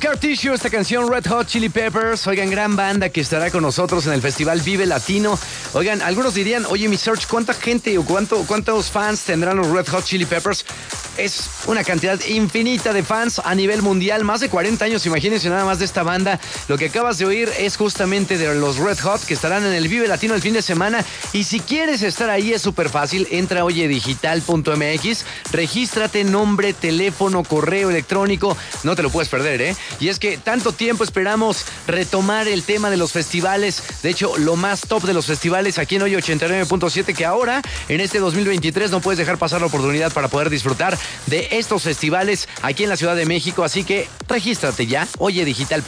Scar Tissue, esta canción Red Hot Chili Peppers. Oigan, gran banda que estará con nosotros en el Festival Vive Latino. Oigan, algunos dirían, oye, mi Search, ¿cuánta gente o cuántos fans tendrán los Red Hot Chili Peppers? Es una cantidad infinita de fans a nivel mundial, más de 40 años, imagínense nada más de esta banda. Lo que acabas de oír es justamente de los Red Hot, que estarán en el Vive Latino el fin de semana. Y si quieres estar ahí es súper fácil, entra a oyedigital.mx, regístrate, nombre, teléfono, correo electrónico, no te lo puedes perder, ¿eh? Y es que tanto tiempo esperamos retomar el tema de los festivales, de hecho, lo más top de los festivales aquí en Hoy 89.7, que ahora, en este 2023, no puedes dejar pasar la oportunidad para poder disfrutar de estos festivales aquí en la Ciudad de México, así que regístrate ya, oyedigital.mx.